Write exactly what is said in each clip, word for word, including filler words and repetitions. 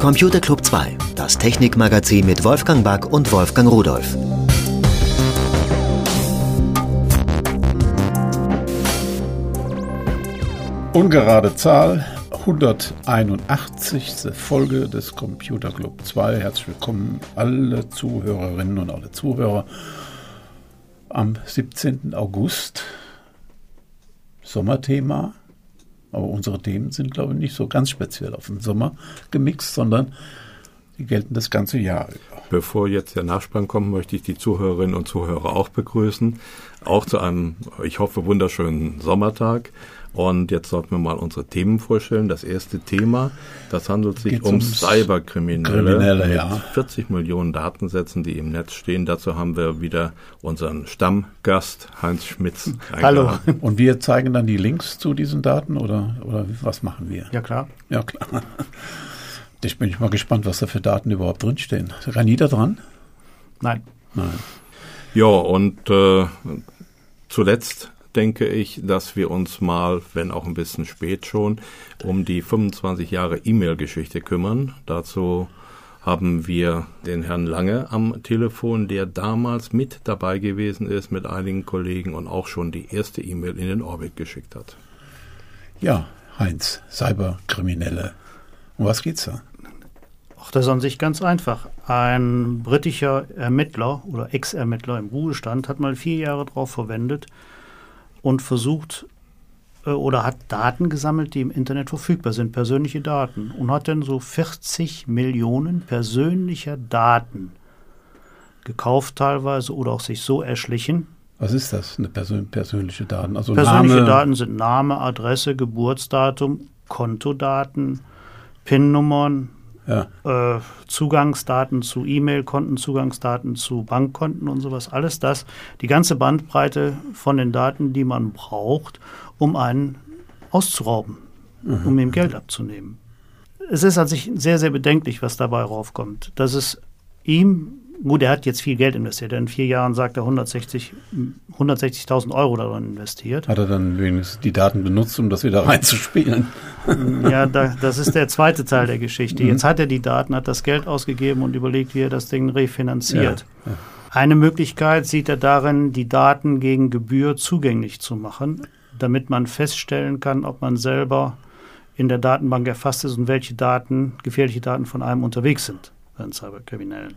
Computer Club zwei, das Technikmagazin mit Wolfgang Back und Wolfgang Rudolph. Ungerade Zahl, hunderteinundachtzigste Folge des Computer Club zwei. Herzlich willkommen alle Zuhörerinnen und alle Zuhörer am siebzehnten August. Sommerthema, aber unsere Themen sind, glaube ich, nicht so ganz speziell auf den Sommer gemixt, sondern die gelten das ganze Jahr über. Bevor jetzt der Nachspann kommt, möchte ich die Zuhörerinnen und Zuhörer auch begrüßen, auch zu einem, ich hoffe, wunderschönen Sommertag. Und jetzt sollten wir mal unsere Themen vorstellen. Das erste Thema, das handelt sich Geht's um ums Cyberkriminelle Kriminelle, mit ja. vierzig Millionen Datensätzen, die im Netz stehen. Dazu haben wir wieder unseren Stammgast Heinz Schmitz eingeladen. Hallo. Und wir zeigen dann die Links zu diesen Daten oder, oder was machen wir? Ja, klar. Ja, klar. Ich bin mal gespannt, was da für Daten überhaupt drinstehen. Ist Ranita dran? Nein. Nein. Ja, und äh, zuletzt denke ich, dass wir uns mal, wenn auch ein bisschen spät schon, um die fünfundzwanzig Jahre E-Mail-Geschichte kümmern. Dazu haben wir den Herrn Lange am Telefon, der damals mit dabei gewesen ist mit einigen Kollegen und auch schon die erste E-Mail in den Orbit geschickt hat. Ja, Heinz, Cyberkriminelle. Um was geht's da? Ach, das ist an sich ganz einfach. Ein britischer Ermittler oder Ex-Ermittler im Ruhestand hat mal vier Jahre drauf verwendet und versucht äh, oder hat Daten gesammelt, die im Internet verfügbar sind, persönliche Daten. Und hat dann so vierzig Millionen persönlicher Daten gekauft teilweise oder auch sich so erschlichen. Was ist das, eine Persön- persönliche Daten? Also Persönliche Name, Daten sind Name, Adresse, Geburtsdatum, Kontodaten, P I N-Nummern, ja. äh, Zugangsdaten zu E-Mail-Konten, Zugangsdaten zu Bankkonten und sowas. Alles das, die ganze Bandbreite von den Daten, die man braucht, um einen auszurauben, mhm. um ihm Geld abzunehmen. Es ist an sich sehr, sehr bedenklich, was dabei raufkommt. Dass es ihm, gut, er hat jetzt viel Geld investiert. In vier Jahren sagt er hundertsechzig, hundertsechzigtausend Euro darin investiert. Hat er dann wenigstens die Daten benutzt, um das wieder reinzuspielen? Ja, da, das ist der zweite Teil der Geschichte. Jetzt hat er die Daten, hat das Geld ausgegeben und überlegt, wie er das Ding refinanziert. Ja, ja. Eine Möglichkeit sieht er darin, die Daten gegen Gebühr zugänglich zu machen, damit man feststellen kann, ob man selber in der Datenbank erfasst ist und welche Daten, gefährliche Daten von einem unterwegs sind bei den Cyberkriminellen.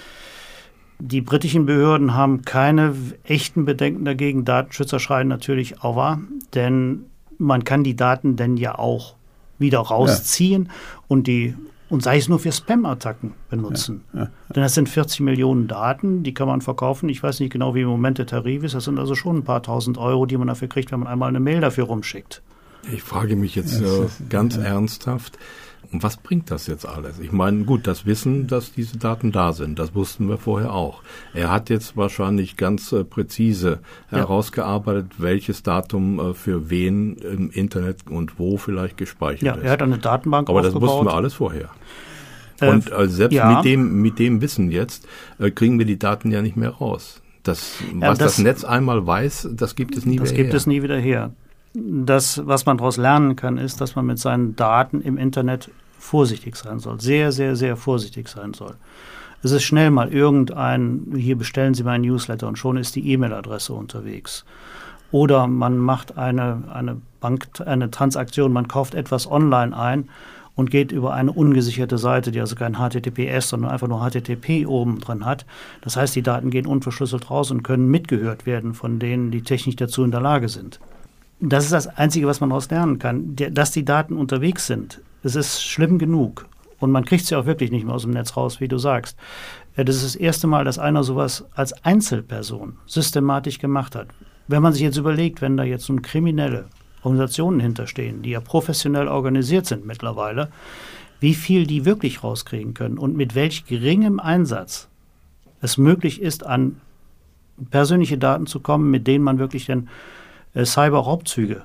Die britischen Behörden haben keine echten Bedenken dagegen. Datenschützer schreien natürlich Aua, denn man kann die Daten dann ja auch wieder rausziehen ja. und die und sei es nur für Spam-Attacken benutzen. Ja, ja, ja. Denn das sind vierzig Millionen Daten, die kann man verkaufen. Ich weiß nicht genau, wie im Moment der Tarif ist. Das sind also schon ein paar tausend Euro, die man dafür kriegt, wenn man einmal eine Mail dafür rumschickt. Ich frage mich jetzt äh, ganz ja. ernsthaft, was bringt das jetzt alles? Ich meine, gut, das Wissen, dass diese Daten da sind, das wussten wir vorher auch. Er hat jetzt wahrscheinlich ganz äh, präzise ja. herausgearbeitet, welches Datum äh, für wen im Internet und wo vielleicht gespeichert ja, ist. Er hat eine Datenbank Aber aufgebaut. Das wussten wir alles vorher. Äh, und äh, selbst ja. mit dem mit dem Wissen jetzt äh, kriegen wir die Daten ja nicht mehr raus. Das, ja, was das, das Netz einmal weiß, das gibt es nie das wieder gibt her. es nie wieder her. Das, was man daraus lernen kann, ist, dass man mit seinen Daten im Internet vorsichtig sein soll. Sehr, sehr, sehr vorsichtig sein soll. Es ist schnell mal irgendein, hier bestellen Sie meinen Newsletter und schon ist die E-Mail-Adresse unterwegs. Oder man macht eine, eine Bank, eine Transaktion, man kauft etwas online ein und geht über eine ungesicherte Seite, die also kein H T T P S, sondern einfach nur H T T P oben drin hat. Das heißt, die Daten gehen unverschlüsselt raus und können mitgehört werden von denen, die technisch dazu in der Lage sind. Das ist das Einzige, was man daraus lernen kann, dass die Daten unterwegs sind. Es ist schlimm genug und man kriegt sie auch wirklich nicht mehr aus dem Netz raus, wie du sagst. Das ist das erste Mal, dass einer sowas als Einzelperson systematisch gemacht hat. Wenn man sich jetzt überlegt, wenn da jetzt nun kriminelle Organisationen hinterstehen, die ja professionell organisiert sind mittlerweile, wie viel die wirklich rauskriegen können und mit welch geringem Einsatz es möglich ist, an persönliche Daten zu kommen, mit denen man wirklich dann äh, Cyber-Raubzüge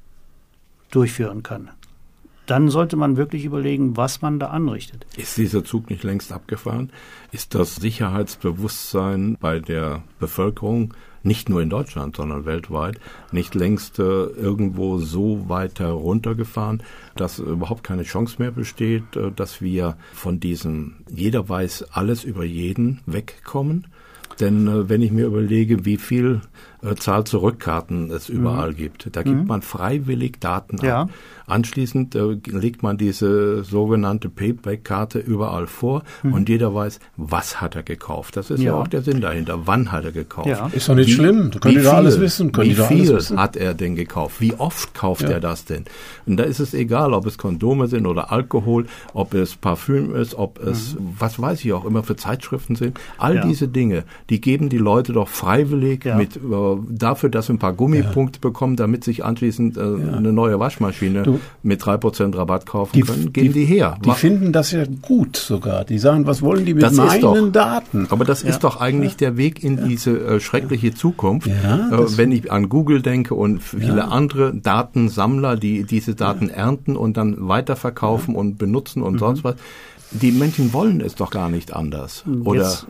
durchführen kann. Dann sollte man wirklich überlegen, was man da anrichtet. Ist dieser Zug nicht längst abgefahren? Ist das Sicherheitsbewusstsein bei der Bevölkerung nicht nur in Deutschland, sondern weltweit, nicht längst äh, irgendwo so weit heruntergefahren, dass überhaupt keine Chance mehr besteht, äh, dass wir von diesem jeder weiß alles über jeden wegkommen. Denn äh, wenn ich mir überlege, wie viel äh, Zahl-Zurück-Karten es überall mhm. gibt, da gibt mhm. man freiwillig Daten ja. ab. Anschließend äh, legt man diese sogenannte Payback-Karte überall vor mhm. und jeder weiß, was hat er gekauft. Das ist ja, ja auch der Sinn dahinter. Wann hat er gekauft? Ja. Ist doch nicht wie, schlimm. Du könnt doch alles wissen. Wie viel hat er denn gekauft? Wie oft kauft ja. er das denn? Und da ist es egal, ob es Kondome sind oder Alkohol, ob es Parfüm ist, ob es, mhm. was weiß ich auch immer, für Zeitschriften sind. All ja. diese Dinge, die geben die Leute doch freiwillig ja. mit äh, dafür, dass sie ein paar Gummipunkte ja. bekommen, damit sich anschließend äh, ja. eine neue Waschmaschine du, mit drei Prozent Rabatt kaufen die, können, gehen die, die her. Die finden das ja gut sogar. Die sagen, was wollen die mit das meinen doch, Daten? Aber das ja. ist doch eigentlich ja. der Weg in ja. diese äh, schreckliche Zukunft. Ja, äh, wenn ich an Google denke und viele ja. andere Datensammler, die diese Daten ja. ernten und dann weiterverkaufen ja. und benutzen und mhm. sonst was. Die Menschen wollen es doch gar nicht anders. Oder? Jetzt,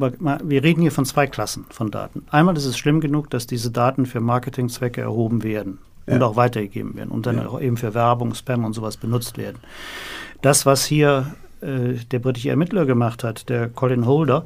wir reden hier von zwei Klassen von Daten. Einmal ist es schlimm genug, dass diese Daten für Marketingzwecke erhoben werden ja. und auch weitergegeben werden und dann ja. auch eben für Werbung, Spam und sowas benutzt werden. Das, was hier äh, der britische Ermittler gemacht hat, der Colin Holder,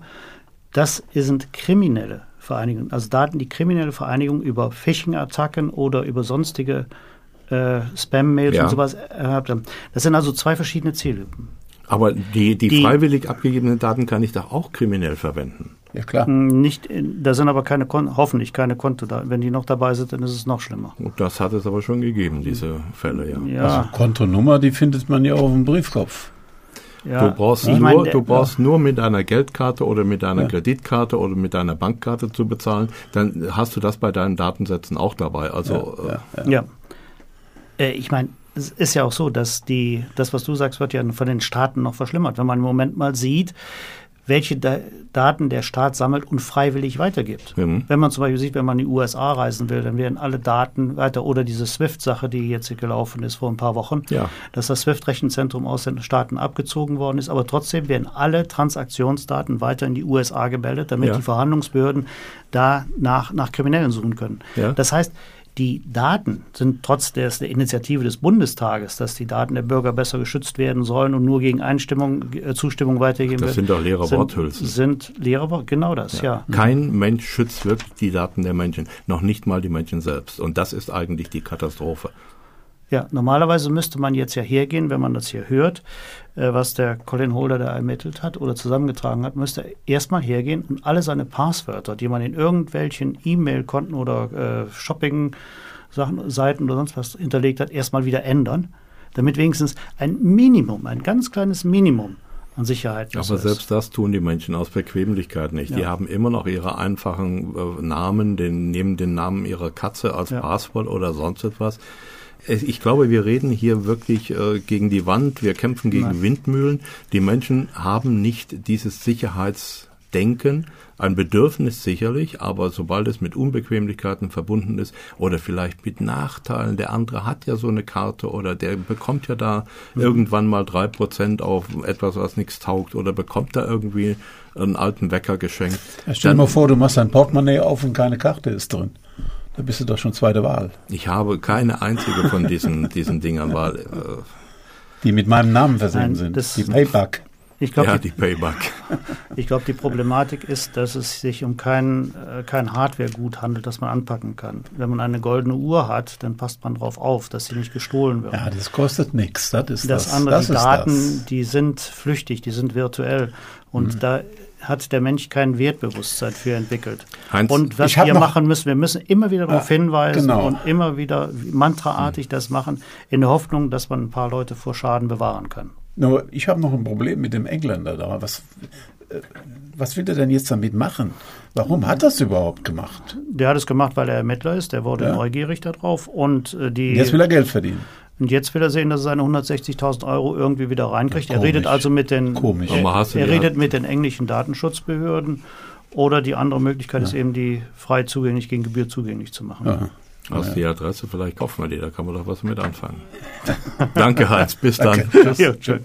das sind kriminelle Vereinigungen, also Daten, die kriminelle Vereinigungen über Phishing-Attacken oder über sonstige äh, Spam-Mails ja. und sowas erhabt haben. Das sind also zwei verschiedene Zielgruppen. Aber die, die, die freiwillig abgegebenen Daten kann ich doch auch kriminell verwenden. Ja, klar. Nicht, da sind aber keine Kon- hoffentlich keine Konto da. Wenn die noch dabei sind, dann ist es noch schlimmer. Und das hat es aber schon gegeben, diese Fälle, ja. ja. Also Kontonummer, die findet man ja auf dem Briefkopf. Ja. Du brauchst, nur, meine, du brauchst ja. nur mit einer Geldkarte oder mit einer ja. Kreditkarte oder mit einer Bankkarte zu bezahlen, dann hast du das bei deinen Datensätzen auch dabei. Also, ja. ja. ja. Äh, ich meine, es ist ja auch so, dass die, das, was du sagst, wird ja von den Staaten noch verschlimmert. Wenn man im Moment mal sieht, welche da- Daten der Staat sammelt und freiwillig weitergibt. Mhm. Wenn man zum Beispiel sieht, wenn man in die U S A reisen will, dann werden alle Daten weiter, oder diese SWIFT-Sache, die jetzt hier gelaufen ist vor ein paar Wochen, ja. dass das SWIFT-Rechenzentrum aus den Staaten abgezogen worden ist, aber trotzdem werden alle Transaktionsdaten weiter in die U S A gemeldet, damit ja. die Verhandlungsbehörden da nach, nach Kriminellen suchen können. Ja. Das heißt, die Daten sind trotz des, der Initiative des Bundestages, dass die Daten der Bürger besser geschützt werden sollen und nur gegen Einstimmung, äh, Zustimmung weitergegeben werden. Das sind doch leere sind, Worthülsen. Sind leere Worte, genau das, ja. ja. Kein Mensch schützt wirklich die Daten der Menschen, noch nicht mal die Menschen selbst. Und das ist eigentlich die Katastrophe. Ja, normalerweise müsste man jetzt ja hergehen, wenn man das hier hört, äh, was der Colin Holder da ermittelt hat oder zusammengetragen hat, müsste er erstmal hergehen und alle seine Passwörter, die man in irgendwelchen E-Mail-Konten oder äh, Shopping-Seiten oder sonst was hinterlegt hat, erstmal wieder ändern, damit wenigstens ein Minimum, ein ganz kleines Minimum an Sicherheit ist. Aber selbst das tun die Menschen aus Bequemlichkeit nicht. Ja. Die haben immer noch ihre einfachen äh, Namen, den, nehmen den Namen ihrer Katze als ja. Passwort oder sonst etwas. Ich glaube, wir reden hier wirklich äh, gegen die Wand, wir kämpfen gegen Nein. Windmühlen. Die Menschen haben nicht dieses Sicherheitsdenken, ein Bedürfnis sicherlich, aber sobald es mit Unbequemlichkeiten verbunden ist oder vielleicht mit Nachteilen, der andere hat ja so eine Karte oder der bekommt ja da mhm. irgendwann mal drei Prozent auf etwas, was nichts taugt oder bekommt da irgendwie einen alten Wecker geschenkt. Ja, stell dir mal vor, du machst dein Portemonnaie auf und keine Karte ist drin. Da bist du doch schon zweite Wahl. Ich habe keine einzige von diesen, diesen Dingern, weil, äh, die mit meinem Namen versehen sind. Die Payback. Ich glaub, ja, die, die Payback. Ich glaube, die Problematik ist, dass es sich um kein, äh, kein Hardwaregut handelt, das man anpacken kann. Wenn man eine goldene Uhr hat, dann passt man darauf auf, dass sie nicht gestohlen wird. Ja, das kostet nichts. Das ist das. Das andere, das die Daten, das. die sind flüchtig, die sind virtuell. Und mhm. da hat der Mensch kein Wertbewusstsein für entwickelt. Heinz, und was wir machen müssen, wir müssen immer wieder darauf ja, hinweisen genau. und immer wieder mantraartig das machen, in der Hoffnung, dass man ein paar Leute vor Schaden bewahren kann. Nur, ich habe noch ein Problem mit dem Engländer da. Was, äh, was will er denn jetzt damit machen? Warum hat er das überhaupt gemacht? Der hat es gemacht, weil er Ermittler ist. Der wurde ja. neugierig darauf. Und äh, die, jetzt will er Geld verdienen. Und jetzt will er sehen, dass er seine hundertsechzigtausend Euro irgendwie wieder reinkriegt. Ja, er redet also mit den, Komisch. er, er redet mit den englischen Datenschutzbehörden. Oder die andere Möglichkeit ja. ist eben, die frei zugänglich, gegen Gebühr zugänglich zu machen. Ja. Aus ja. die Adresse, vielleicht kaufen wir die, da kann man doch was mit anfangen. Danke, Heinz. Bis dann. Tschüss. Ja, schön.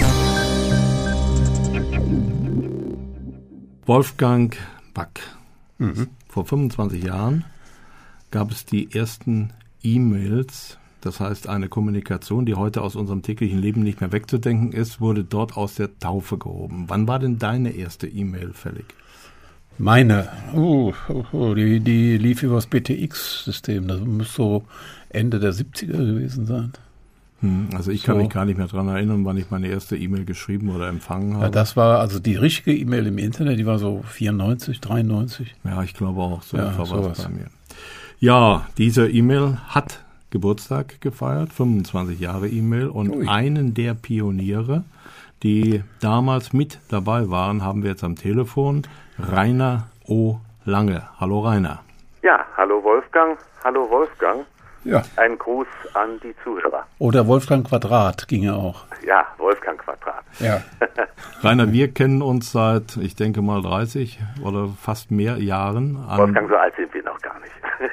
Wolfgang Back Mhm. Vor fünfundzwanzig Jahren gab es die ersten E-Mails. Das heißt, eine Kommunikation, die heute aus unserem täglichen Leben nicht mehr wegzudenken ist, wurde dort aus der Taufe gehoben. Wann war denn deine erste E-Mail fällig? Meine, uh, uh, die, die lief über das B T X-System. Das muss so Ende der siebziger gewesen sein. Hm, also ich kann so. mich gar nicht mehr daran erinnern, wann ich meine erste E-Mail geschrieben oder empfangen habe. Ja, das war also die richtige E-Mail im Internet, die war so vierundneunzig, dreiundneunzig. Ja, ich glaube auch, so ja, etwa war es bei mir. Ja, diese E-Mail hat Geburtstag gefeiert, fünfundzwanzig Jahre E-Mail, und Ui. einen der Pioniere, die damals mit dabei waren, haben wir jetzt am Telefon, Rainer O. Lange. Hallo Rainer. Ja, hallo Wolfgang, hallo Wolfgang. Ja. Ein Gruß an die Zuhörer. Oder Wolfgang Quadrat ginge auch. Ja, Wolfgang Quadrat. Ja. Rainer, wir kennen uns seit, ich denke mal, dreißig oder fast mehr Jahren. Wolfgang, so alt sind wir noch gar nicht.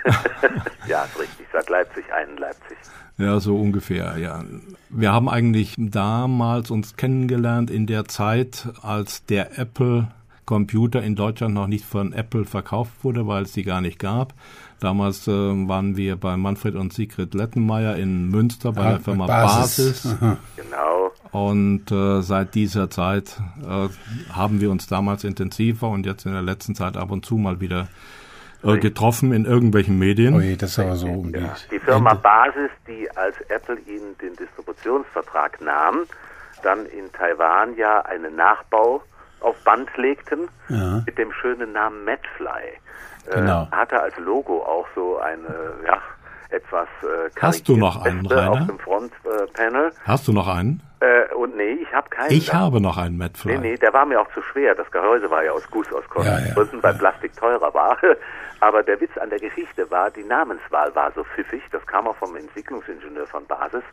Ja, ist richtig. Seit Leipzig, einen Leipzig. Ja, so ungefähr, ja. Wir haben eigentlich damals uns kennengelernt in der Zeit, als der Apple-Computer in Deutschland noch nicht von Apple verkauft wurde, weil es die gar nicht gab. Damals äh, waren wir bei Manfred und Sigrid Lettenmeier in Münster bei ah, der Firma Basis. Basis. Genau. Und äh, seit dieser Zeit äh, haben wir uns damals intensiver und jetzt in der letzten Zeit ab und zu mal wieder äh, getroffen in irgendwelchen Medien. Ui, das ist aber so um die, ja. Die Firma Ende. Basis, die als Apple ihnen den Distributionsvertrag nahm, dann in Taiwan ja einen Nachbau auf Band legten, ja. mit dem schönen Namen Medfly. Genau. Äh, hatte als Logo auch so eine, ja, etwas äh, Hast du noch einen, Rainer? Auf dem Frontpanel. Äh, Hast du noch einen? Äh, und nee, ich habe keinen. Ich da. habe noch einen Medfly. Nee, nee, der war mir auch zu schwer. Das Gehäuse war ja aus Guss, aus Kostengründen, ja, ja. weil Plastik teurer war. Aber der Witz an der Geschichte war, die Namenswahl war so pfiffig. Das kam auch vom Entwicklungsingenieur von Basis.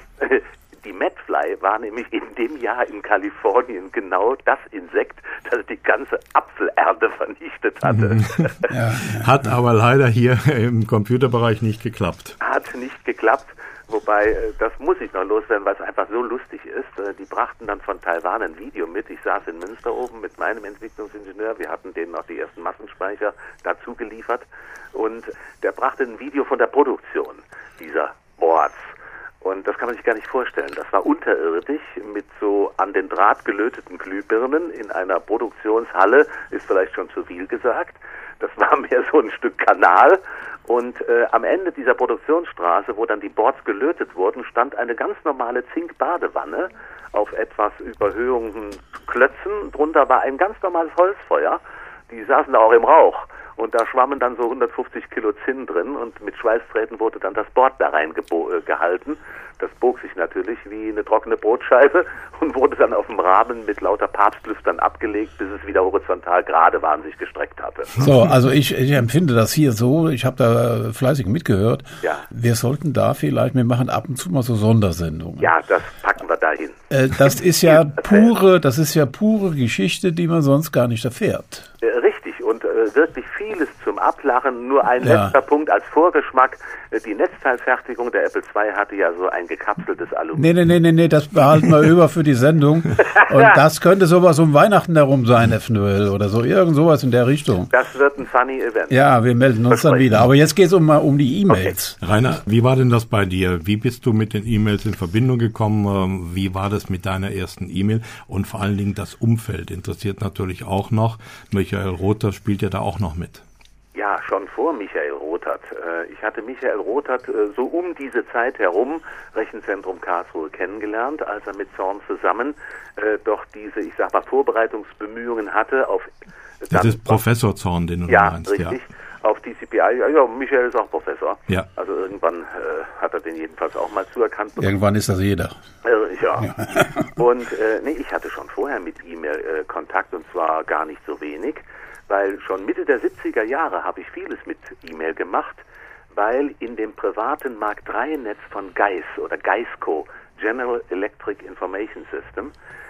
Die Medfly war nämlich in dem Jahr in Kalifornien genau das Insekt, das die ganze Apfelernte vernichtet hatte. Ja, ja, Hat aber leider hier im Computerbereich nicht geklappt. Hat nicht geklappt, wobei, das muss ich noch loswerden, weil es einfach so lustig ist. Die brachten dann von Taiwan ein Video mit. Ich saß in Münster oben mit meinem Entwicklungsingenieur. Wir hatten denen noch die ersten Massenspeicher dazu geliefert. Und der brachte ein Video von der Produktion dieser Boards. Und das kann man sich gar nicht vorstellen. Das war unterirdisch mit so an den Draht gelöteten Glühbirnen in einer Produktionshalle, ist vielleicht schon zu viel gesagt. Das war mehr so ein Stück Kanal. Und äh, am Ende dieser Produktionsstraße, wo dann die Boards gelötet wurden, stand eine ganz normale Zinkbadewanne auf etwas überhöhenden Klötzen. Drunter war ein ganz normales Holzfeuer. Die saßen da auch im Rauch. Und da schwammen dann so hundertfünfzig Kilo Zinn drin und mit Schweißdrähten wurde dann das Board da rein äh, gehalten. Das bog sich natürlich wie eine trockene Brotscheibe und wurde dann auf dem Rahmen mit lauter Papstlüftern abgelegt, bis es wieder horizontal gerade war und sich gestreckt hatte. So, also ich, ich empfinde das hier so, ich habe da fleißig mitgehört. Ja. Wir sollten da vielleicht, wir machen ab und zu mal so Sondersendungen. Ja, das packen wir dahin. Äh, das ist ja pure, das ist ja pure Geschichte, die man sonst gar nicht erfährt. Äh, richtig. Und äh, wirklich vieles zum Ablachen. Nur ein Ja. letzter Punkt als Vorgeschmack. Äh, die Netzteilfertigung der Apple zwei hatte ja so ein gekapseltes Aluminium. Nee, nee, nee, nee, nee, das behalten wir über für die Sendung. Und das könnte sowas um Weihnachten herum sein, F null oder so, irgend sowas in der Richtung. Das wird ein funny Event. Ja, wir melden uns dann wieder. Aber jetzt geht es um, um die E-Mails. Rainer, wie war denn das bei dir? Wie bist du mit den E-Mails in Verbindung gekommen? Wie war das mit deiner ersten E-Mail? Und vor allen Dingen das Umfeld interessiert natürlich auch noch. Michael Rothert spielt ja da auch noch mit. Ja, schon vor Michael Rothert. Ich hatte Michael Rothert so um diese Zeit herum, Rechenzentrum Karlsruhe, kennengelernt, als er mit Zorn zusammen äh, doch diese, ich sag mal, Vorbereitungsbemühungen hatte auf... Das ist Professor Zorn, den du ja, meinst, richtig, ja. Auf T C P I. Ja, ja, Michael ist auch Professor. Ja. Also irgendwann äh, hat er den jedenfalls auch mal zuerkannt. Irgendwann ist das jeder. Äh, ja. ja. Und äh, nee, ich hatte schon vorher mit ihm äh, Kontakt und zwar gar nicht so wenig. Weil schon Mitte der siebziger Jahre habe ich vieles mit E-Mail gemacht, weil in dem privaten Mark drei Netz von G E I S oder G E I S Co, General Electric Information System,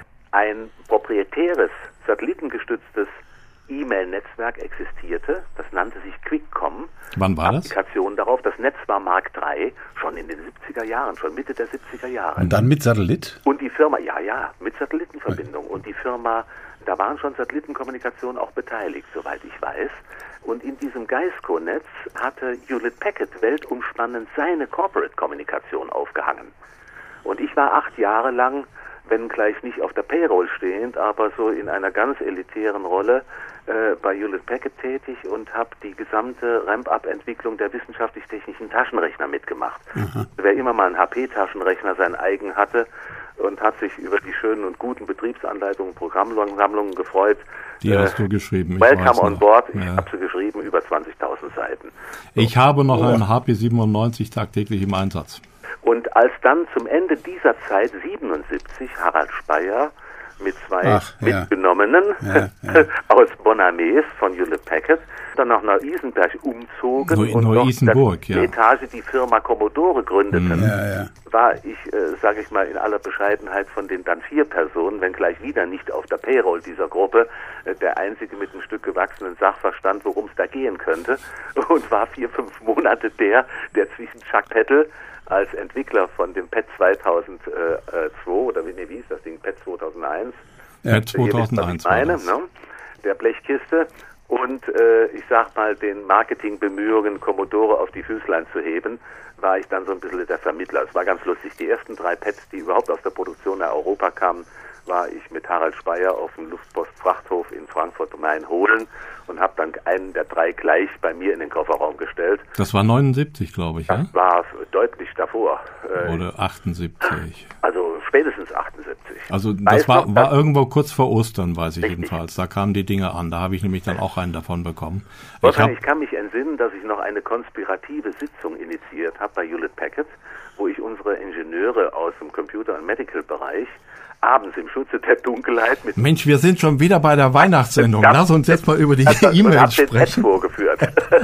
ein proprietäres, satellitengestütztes E-Mail-Netzwerk existierte. Das nannte sich QuickCom. Wann war das? Applikation darauf. Das Netz war Mark drei, schon in den siebziger Jahren, schon Mitte der siebziger Jahre. Und dann mit Satellit? Und die Firma, ja, ja, mit Satellitenverbindung. Und die Firma, da waren schon Satellitenkommunikationen auch beteiligt, soweit ich weiß. Und in diesem Geisco-Netz hatte Hewlett-Packard weltumspannend seine Corporate-Kommunikation aufgehangen. Und ich war acht Jahre lang, wenn gleich nicht auf der Payroll stehend, aber so in einer ganz elitären Rolle äh, bei Hewlett-Packard tätig und habe die gesamte Ramp-Up-Entwicklung der wissenschaftlich-technischen Taschenrechner mitgemacht. Mhm. Wer immer mal einen H P-Taschenrechner sein eigen hatte und hat sich über die schönen und guten Betriebsanleitungen, Programmsammlungen gefreut. Die äh, hast du geschrieben. Welcome on board. Ich ja. habe sie geschrieben, über zwanzigtausend Seiten. So. Ich habe noch oh. einen H P siebenundneunzig tagtäglich im Einsatz. Und als dann zum Ende dieser Zeit siebenundsiebzig Harald Speyer mit zwei Ach, ja. Mitgenommenen ja, ja. aus Bonames von Hewlett-Packard dann nach Neu-Isenberg umzogen Neu- und Neu-Isenburg, noch ja. Etage die Firma Commodore gründeten, ja, ja. war ich, äh, sage ich mal, in aller Bescheidenheit von den dann vier Personen, wenngleich wieder nicht auf der Payroll dieser Gruppe, äh, der einzige mit ein Stück gewachsenen Sachverstand, worum es da gehen könnte, und war vier, fünf Monate der, der zwischen Chuck Peddle als Entwickler von dem P E T zweitausendzwei oder wie, nee, wie hieß das Ding, P E T zweitausendeins? P E T zweitausendeins war meine, ne? Der Blechkiste und äh, ich sag mal den Marketingbemühungen Commodore auf die Füßlein zu heben, war ich dann so ein bisschen der Vermittler. Es war ganz lustig. Die ersten drei P E Ts, die überhaupt aus der Produktion nach Europa kamen, war ich mit Harald Speyer auf dem Luftpost-Frachthof in Frankfurt am Main holen und habe dann einen der drei gleich bei mir in den Kofferraum gestellt. Das war neunundsiebzig, glaube ich, Das ja? war deutlich davor. Oder achtundsiebzig. Also spätestens achtundsiebzig. Also das war, noch, war irgendwo kurz vor Ostern, weiß ich richtig. jedenfalls. Da kamen die Dinge an. Da habe ich nämlich dann auch einen davon bekommen. Ich, hab, ich kann mich entsinnen, dass ich noch eine konspirative Sitzung initiiert habe bei Hewlett-Packard, wo ich unsere Ingenieure aus dem Computer- und Medical-Bereich abends im Schutze der Dunkelheit mit... Mensch, wir sind schon wieder bei der Weihnachtssendung. Lass uns jetzt mal über die E-Mails sprechen. Vorgeführt.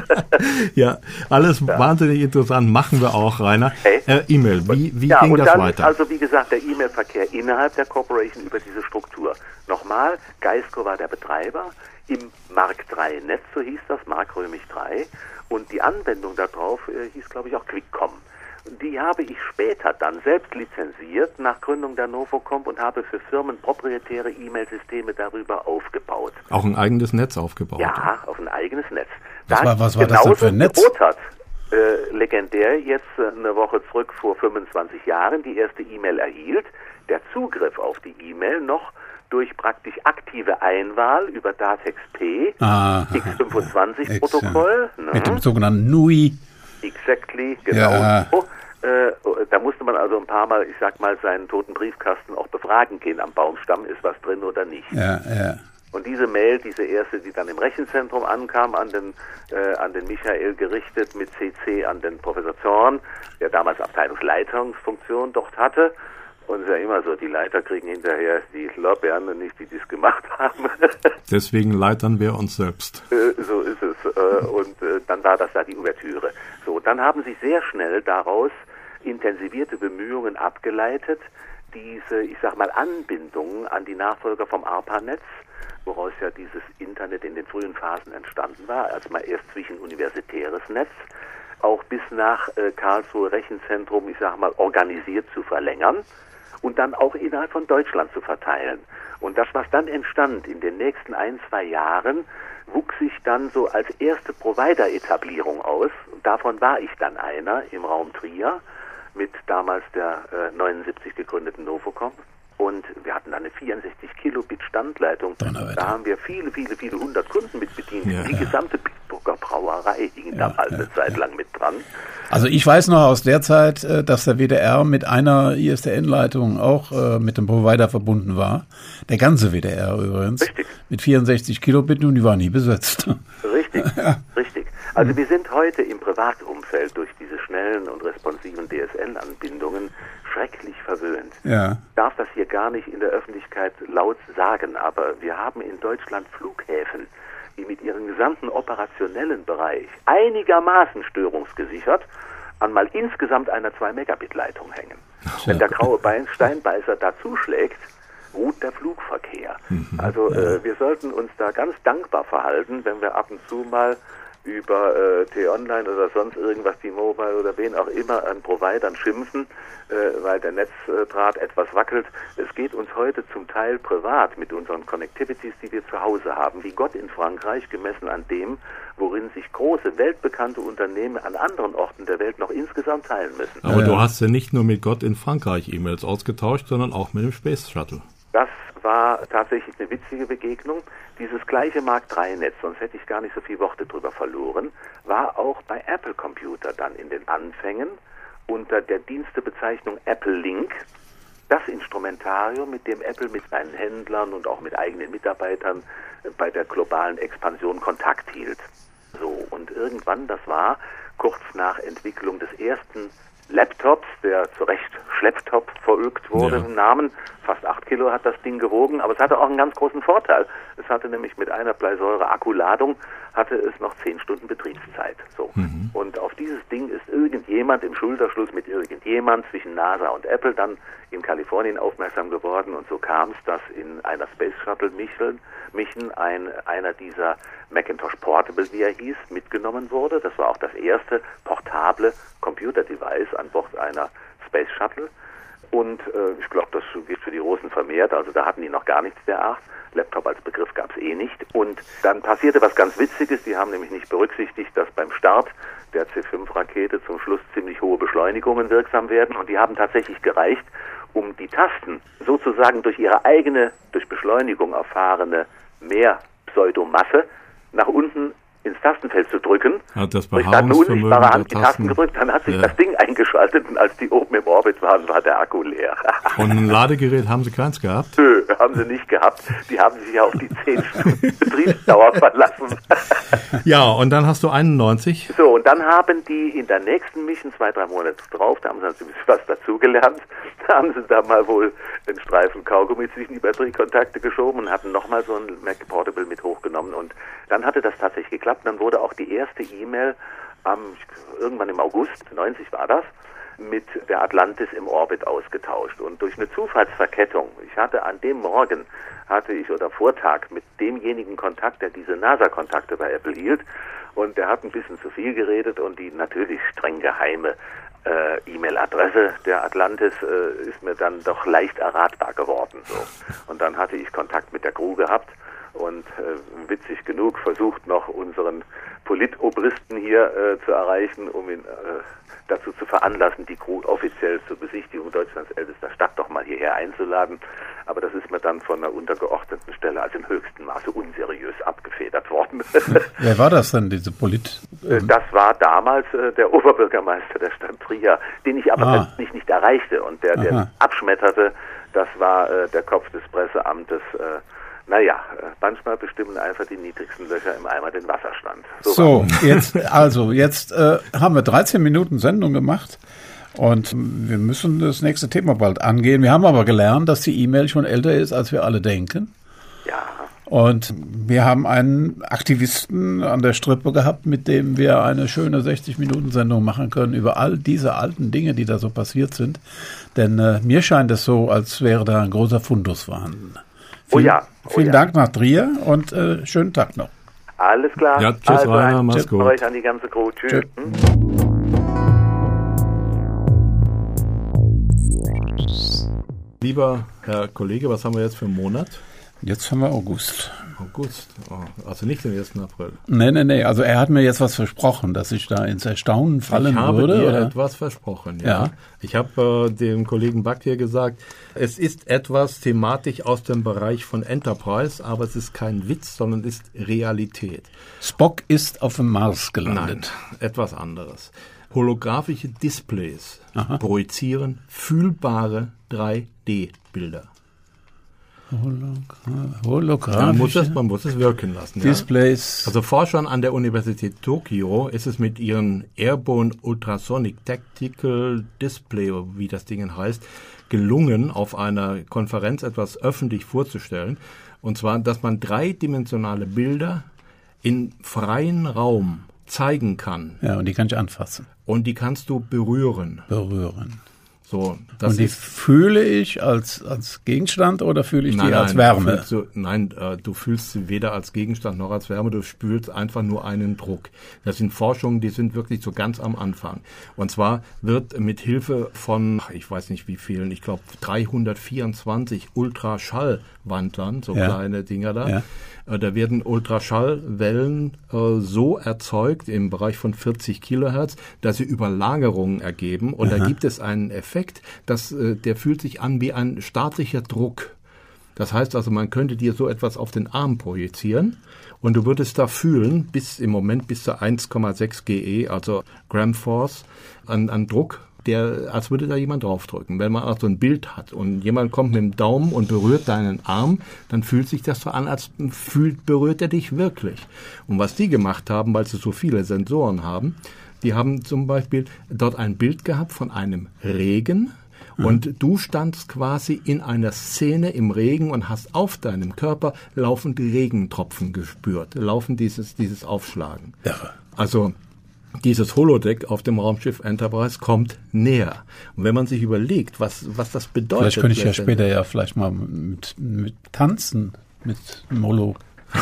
Ja, alles ja. wahnsinnig interessant. Machen wir auch, Rainer. Hey. Äh, E-Mail, wie, wie ja, ging und das dann weiter? Also wie gesagt, der E-Mail-Verkehr innerhalb der Corporation über diese Struktur. Nochmal, Geisco war der Betreiber im Mark drei Netz, so hieß das, Mark römisch drei. Und die Anwendung darauf äh, hieß, glaube ich, auch Quickcom. Die habe ich später dann selbst lizenziert nach Gründung der Novocomp und habe für Firmen proprietäre E-Mail-Systeme darüber aufgebaut. Auch ein eigenes Netz aufgebaut? Ja, auf ein eigenes Netz. Was da war, was war das denn für ein Netz? Rothart, äh, legendär, jetzt äh, eine Woche zurück vor fünfundzwanzig Jahren die erste E-Mail erhielt, der Zugriff auf die E-Mail noch durch praktisch aktive Einwahl über Datex P, ah, X fünfundzwanzig-Protokoll. Ja. Ne? Mit dem sogenannten N U I. Exactly, genau. Ja. So. Äh, da musste man also ein paar Mal, ich sag mal, seinen toten Briefkasten auch befragen gehen am Baumstamm, ist was drin oder nicht. Ja, ja. Und diese Mail, diese erste, die dann im Rechenzentrum ankam, an den, äh, an den Michael gerichtet, mit C C an den Professor Zorn, der damals Abteilungsleitungsfunktion dort hatte. Und es ist ja immer so, die Leiter kriegen hinterher die Lorbeeren und nicht die, die es gemacht haben. Deswegen leitern wir uns selbst. Äh, so ist es. Äh, und äh, dann war das da die Ouvertüre. So, dann haben sich sehr schnell daraus intensivierte Bemühungen abgeleitet, diese, ich sag mal, Anbindungen an die Nachfolger vom ARPANETZ, woraus ja dieses Internet in den frühen Phasen entstanden war, erstmal erst zwischen universitäres Netz, auch bis nach äh, Karlsruhe Rechenzentrum, ich sag mal, organisiert zu verlängern und dann auch innerhalb von Deutschland zu verteilen. Und das, was dann entstand in den nächsten ein, zwei Jahren, wuchs sich dann so als erste Provider-Etablierung aus. Und davon war ich dann einer im Raum Trier mit damals der äh, neunundsiebzig gegründeten Novocomp. Und wir hatten dann eine vierundsechzig Kilobit Standleitung. Da haben wir viele, viele, viele hundert Kunden mit bedient. Ja, die ja. gesamte Bitburger Brauerei hing Ja, damals ja, eine Zeit ja. lang mit dran. Also ich weiß noch aus der Zeit, äh, dass der W D R mit einer I S D N-Leitung auch äh, mit dem Provider verbunden war. Der ganze W D R übrigens. Richtig. Mit vierundsechzig Kilobit und die war nie besetzt. Richtig, Ja. richtig. Also wir sind heute im Privatumfeld durch diese schnellen und responsiven D S N-Anbindungen schrecklich verwöhnt. Ja. Ich darf das hier gar nicht in der Öffentlichkeit laut sagen, aber wir haben in Deutschland Flughäfen, die mit ihrem gesamten operationellen Bereich einigermaßen störungsgesichert an mal insgesamt einer zwei Megabit Leitung hängen. Wenn der graue Bein Steinbeißer da zuschlägt, ruht der Flugverkehr. Also äh, wir sollten uns da ganz dankbar verhalten, wenn wir ab und zu mal über äh, T-Online oder sonst irgendwas, T-Mobile oder wen auch immer an Providern schimpfen, äh, weil der Netzdraht etwas wackelt. Es geht uns heute zum Teil privat mit unseren Connectivities, die wir zu Hause haben, wie Gott in Frankreich, gemessen an dem, worin sich große, weltbekannte Unternehmen an anderen Orten der Welt noch insgesamt teilen müssen. Aber ja, du ja. hast ja nicht nur mit Gott in Frankreich E-Mails ausgetauscht, sondern auch mit dem Space Shuttle. Das war tatsächlich eine witzige Begegnung. Dieses gleiche Mark drei Netz, sonst hätte ich gar nicht so viele Worte drüber verloren, war auch bei Apple Computer dann in den Anfängen unter der Dienstebezeichnung Apple Link. Das Instrumentarium, mit dem Apple mit seinen Händlern und auch mit eigenen Mitarbeitern bei der globalen Expansion Kontakt hielt. So, und irgendwann, das war kurz nach Entwicklung des ersten Laptops, der zu Recht Schlepptop verulgt wurde Ja. im Namen. Fast acht Kilo hat das Ding gewogen, aber es hatte auch einen ganz großen Vorteil. Es hatte nämlich mit einer Bleisäure-Akkuladung hatte es noch zehn Stunden Betriebszeit. So. Mhm. Und auf dieses Ding ist irgendjemand im Schulterschluss mit irgendjemand zwischen NASA und Apple dann in Kalifornien aufmerksam geworden, und so kam es, dass in einer Space Shuttle Mission, Mission ein, einer dieser Macintosh Portable, wie er hieß, mitgenommen wurde. Das war auch das erste portable Computer-Device an Bord einer Space Shuttle. Und äh, ich glaube, das wird für die Russen vermehrt. Also da hatten die noch gar nichts der Art. Laptop als Begriff gab es eh nicht. Und dann passierte was ganz Witziges. Die haben nämlich nicht berücksichtigt, dass beim Start der C fünf Rakete zum Schluss ziemlich hohe Beschleunigungen wirksam werden. Und die haben tatsächlich gereicht, um die Tasten sozusagen durch ihre eigene, durch Beschleunigung erfahrene Mehr-Pseudomasse nach unten ins Tastenfeld zu drücken. Hat das Ich hatte eine unsichtbare Hand die der Tasten gedrückt, dann hat sich Ja. das Ding eingeschaltet, und als die oben im Orbit waren, war der Akku leer. Und ein Ladegerät haben sie keins gehabt? Nö, haben sie nicht gehabt. Die haben sich ja auf die zehn Stunden Betriebsdauer verlassen. Ja, und dann hast du einundneunzig. So, und dann haben die in der nächsten Mission, zwei, drei Monate drauf, da haben sie ein bisschen was dazugelernt, da haben sie da mal wohl einen Streifen Kaugummi zwischen die Batteriekontakte geschoben und hatten nochmal so ein Mac Portable mit hochgenommen, und dann hatte das tatsächlich geklappt. Und dann wurde auch die erste E-Mail am, irgendwann im August, neunzig war das, mit der Atlantis im Orbit ausgetauscht. Und durch eine Zufallsverkettung, ich hatte an dem Morgen, hatte ich oder Vortag mit demjenigen Kontakt, der diese NASA-Kontakte bei Apple hielt, und der hat ein bisschen zu viel geredet, und die natürlich streng geheime äh, E-Mail-Adresse der Atlantis äh, ist mir dann doch leicht erratbar geworden. So. Und dann hatte ich Kontakt mit der Crew gehabt und äh, witzig genug versucht noch unseren Politobristen hier äh, zu erreichen, um ihn äh, dazu zu veranlassen, die Crew offiziell zur Besichtigung Deutschlands ältester Stadt doch mal hierher einzuladen. Aber das ist mir dann von einer untergeordneten Stelle als im höchsten Maße unseriös abgefedert worden. Wer war das denn, diese Polit? Ähm, das war damals äh, der Oberbürgermeister der Stadt Trier, den ich aber Ah. persönlich nicht erreichte. Und der, der Aha. abschmetterte, das war äh, der Kopf des Presseamtes. Äh, naja, äh, manchmal bestimmen einfach die niedrigsten Löcher im Eimer den Wasserstand. So, jetzt, also, jetzt äh, haben wir dreizehn Minuten Sendung gemacht. Und wir müssen das nächste Thema bald angehen. Wir haben aber gelernt, dass die E-Mail schon älter ist, als wir alle denken. Ja. Und wir haben einen Aktivisten an der Strippe gehabt, mit dem wir eine schöne sechzig Minuten Sendung machen können über all diese alten Dinge, die da so passiert sind. Denn äh, mir scheint es so, als wäre da ein großer Fundus vorhanden. Oh Vielen, ja. Oh vielen ja. Dank nach Trier und äh, schönen Tag noch. Alles klar. Ja, tschüss, also Rainer, ein mach's Tipp gut. für euch an die ganze Crew. Tschüss. Tschö. Hm? Lieber Herr Kollege, was haben wir jetzt für einen Monat? Jetzt haben wir August. August, oh, also nicht den ersten April. Nee, nee, nee. Also er hat mir jetzt was versprochen, dass ich da ins Erstaunen fallen ich habe würde. dir oder? etwas versprochen. Ja. Ja. Ich habe äh, dem Kollegen Back hier gesagt, es ist etwas thematisch aus dem Bereich von Enterprise, aber es ist kein Witz, sondern ist Realität. Spock ist auf dem Mars gelandet. Nein, etwas anderes. Holographische Displays Aha. projizieren fühlbare drei D-Bilder. Hologra- Man muss, Holographische es, man muss es wirken lassen. Ja? Displays. Also Forschern an der Universität Tokio ist es mit ihren Airborne Ultrasonic Tactical Display, wie das Ding heißt, gelungen, auf einer Konferenz etwas öffentlich vorzustellen. Und zwar, dass man dreidimensionale Bilder in freien Raum zeigen kann. Ja, und die kann ich anfassen, Und die kannst du berühren. berühren. So, das Und die ist fühle ich als, als Gegenstand oder fühle ich die Nein, als nein, Wärme? Du fühlst, du, nein, äh, du fühlst sie weder als Gegenstand noch als Wärme, du spürst einfach nur einen Druck. Das sind Forschungen, die sind wirklich so ganz am Anfang. Und zwar wird mit Hilfe von, ich weiß nicht wie vielen, ich glaube dreihundertvierundzwanzig Ultraschallwandlern, so Ja. kleine Dinger da, Ja. Äh, da werden Ultraschallwellen äh, so erzeugt im Bereich von vierzig Kilohertz, dass sie Überlagerungen ergeben. Und Aha. da gibt es einen Effekt, dass, äh, der fühlt sich an wie ein statischer Druck. Das heißt also, man könnte dir so etwas auf den Arm projizieren und du würdest da fühlen, bis im Moment bis zu eins Komma sechs G E, also Gram Force, an, an Druck, der, als würde da jemand draufdrücken. Wenn man also ein Bild hat und jemand kommt mit dem Daumen und berührt deinen Arm, dann fühlt sich das so an, als fühlt, berührt er dich wirklich. Und was die gemacht haben, weil sie so viele Sensoren haben, die haben zum Beispiel dort ein Bild gehabt von einem Regen, und mhm. du standst quasi in einer Szene im Regen und hast auf deinem Körper laufend Regentropfen gespürt, laufend dieses, dieses Aufschlagen. Ja. Also dieses Holodeck auf dem Raumschiff Enterprise kommt näher. Und wenn man sich überlegt, was, was das bedeutet. Vielleicht könnte ich ja später ja vielleicht mal mit, mit tanzen, mit dem Holo.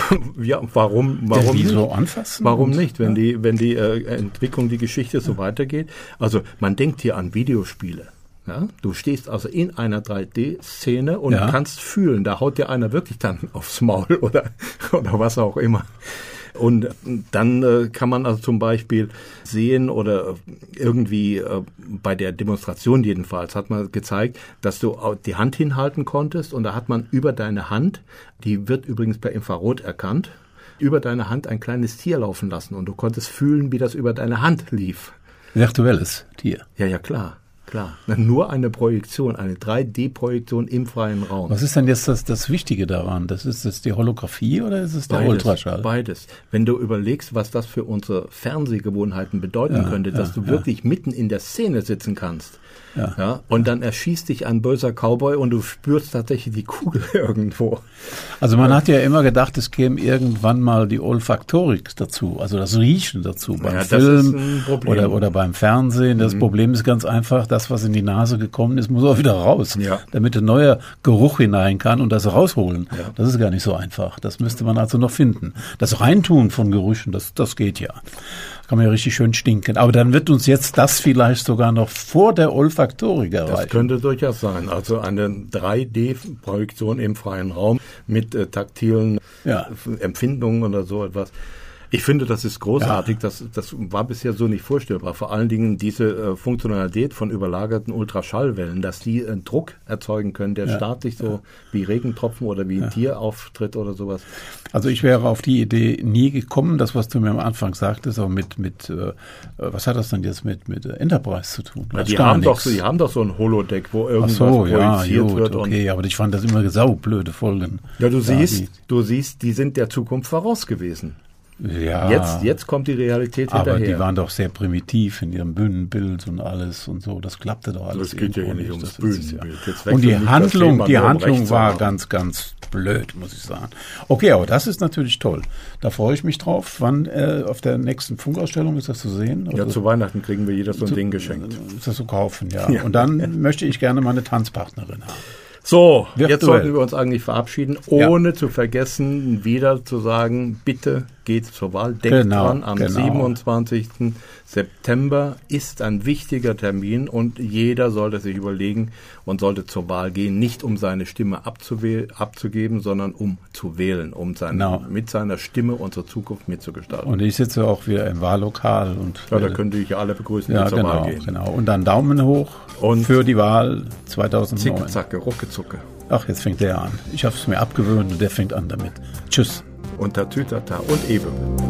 Ja, warum, warum die nicht? So anfassen? Warum nicht, wenn ja. die, wenn die äh, Entwicklung, die Geschichte so ja. weitergeht? Also man denkt hier an Videospiele. Ja, du stehst also in einer drei D-Szene und ja. kannst fühlen, da haut dir einer wirklich dann aufs Maul oder, oder was auch immer. Und dann äh, kann man also zum Beispiel sehen oder irgendwie äh, bei der Demonstration jedenfalls hat man gezeigt, dass du die Hand hinhalten konntest und da hat man über deine Hand, die wird übrigens per Infrarot erkannt, über deine Hand ein kleines Tier laufen lassen und du konntest fühlen, wie das über deine Hand lief. Virtuelles Tier. Ja, ja, klar. Klar, nur eine Projektion, eine drei D-Projektion im freien Raum. Was ist denn jetzt das, das Wichtige daran? Das ist das die Holographie oder ist es der beides, Ultraschall? Beides. Wenn du überlegst, was das für unsere Fernsehgewohnheiten bedeuten ja, könnte, dass ja, du wirklich ja. mitten in der Szene sitzen kannst. Ja. Ja, und dann erschießt dich ein böser Cowboy und du spürst tatsächlich die Kugel irgendwo. Also man ja. hat ja immer gedacht, es käme irgendwann mal die Olfaktorik dazu, also das Riechen dazu beim ja, Film oder, oder beim Fernsehen. Das mhm. Problem ist ganz einfach, das, was in die Nase gekommen ist, muss auch wieder raus, ja. damit ein neuer Geruch hinein kann und das rausholen. Ja. Das ist gar nicht so einfach. Das müsste man also noch finden. Das Reintun von Gerüchen, das, das geht ja. Kann man ja richtig schön stinken. Aber dann wird uns jetzt das vielleicht sogar noch vor der Olfaktorik erreichen. Das könnte durchaus sein. Also eine drei D-Projektion im freien Raum mit äh, taktilen ja. Empfindungen oder so etwas. Ich finde, das ist großartig. Ja. Das, das war bisher so nicht vorstellbar. Vor allen Dingen diese äh, Funktionalität von überlagerten Ultraschallwellen, dass die einen Druck erzeugen können, der ja. staatlich so ja. wie Regentropfen oder wie ein ja. Tier auftritt oder sowas. Also ich wäre auf die Idee nie gekommen, das, was du mir am Anfang sagtest, auch mit, mit äh, was hat das denn jetzt mit, mit Enterprise zu tun? Ja, die, haben doch, die haben doch so ein Holodeck, wo irgendwas so, projiziert ja, gut, wird. Okay, aber ich fand das immer saublöde Folgen. Ja, du siehst, du siehst, die sind der Zukunft voraus gewesen. Ja, jetzt, jetzt kommt die Realität aber hinterher. Die waren doch sehr primitiv in ihrem Bühnenbild und alles und so. Das klappte doch alles. Das geht ja nicht ums Bühnenbild. Ja. Und die Handlung, die Handlung war ganz, ganz blöd, muss ich sagen. Okay, aber das ist natürlich toll. Da freue ich mich drauf. Wann äh, auf der nächsten Funkausstellung ist das zu sehen? Oder? Ja, zu Weihnachten kriegen wir jeder so ein zu, Ding geschenkt. Ist das zu kaufen, ja. ja. Und dann möchte ich gerne meine Tanzpartnerin haben. So, Virtuell. Jetzt sollten wir uns eigentlich verabschieden, ohne ja. zu vergessen, wieder zu sagen, bitte geht zur Wahl. Denkt genau, dran, am genau. siebenundzwanzigsten September ist ein wichtiger Termin und jeder sollte sich überlegen und sollte zur Wahl gehen, nicht um seine Stimme abzugeben, sondern um zu wählen, um seine, genau. mit seiner Stimme unsere Zukunft mitzugestalten. Und ich sitze auch wieder im Wahllokal. Und ja, da könnte ich ja alle begrüßen, ja, die zur genau, Wahl gehen. Genau. Und dann Daumen hoch und für die Wahl zweitausendneun. Zicke, zacke, rucke-zucke. Ach, jetzt fängt der an. Ich habe es mir abgewöhnt und der fängt an damit. Tschüss. Und Tatütata und Ewe.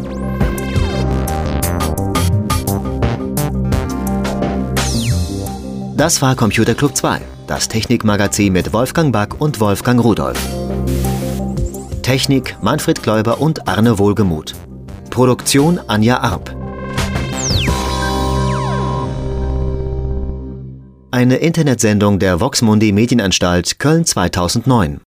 Das war Computer Club zwei, das Technikmagazin mit Wolfgang Back und Wolfgang Rudolph. Technik Manfred Kläuber und Arne Wohlgemuth. Produktion Anja Arp. Eine Internetsendung der Vox Mundi Medienanstalt Köln zweitausendneun.